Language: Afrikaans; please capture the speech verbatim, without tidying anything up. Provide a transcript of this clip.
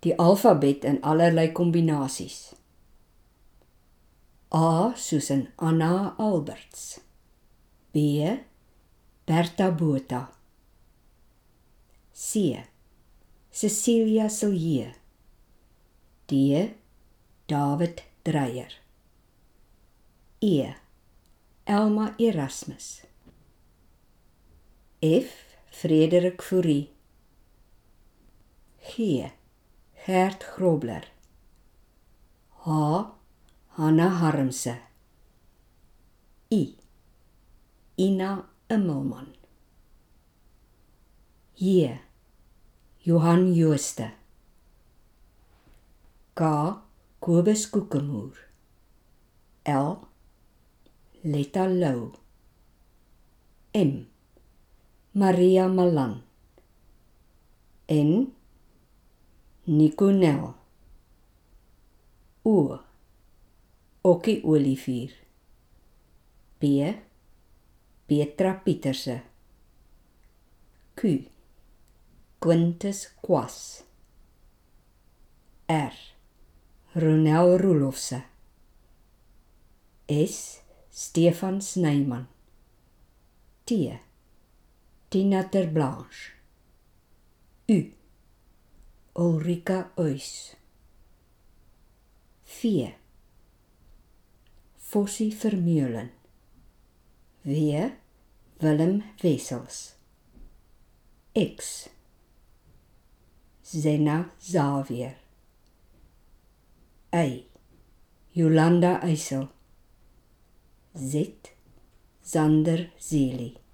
die alfabet in allerlei kombinasies. A soos in Anna Alberts. B. Bertha Botha. C. Cecilia Silje. D. David Dreyer. E. Elma Erasmus. F. Frederik Fourie. G. Gert Grobler. H. Hanna Harmse. I. Ina Immelman. J. Johan Jooste. K. Kobus Koekemoer. L. Letta Lou. M. Maria Malan. N. Nico Nel. O. Okkie Olivier. P. Petra Pieterse. Q. Quintus Kwas. R. Ronel Roelofse. S. Stefan Snyman. T. Tina Ter Blanche. U. Ulrika Uys. V. Fossie Vermeulen. W. Willem Wessels. X. Zena Xavier. Y. Jolanda Eysel. Z. Zander Zeli.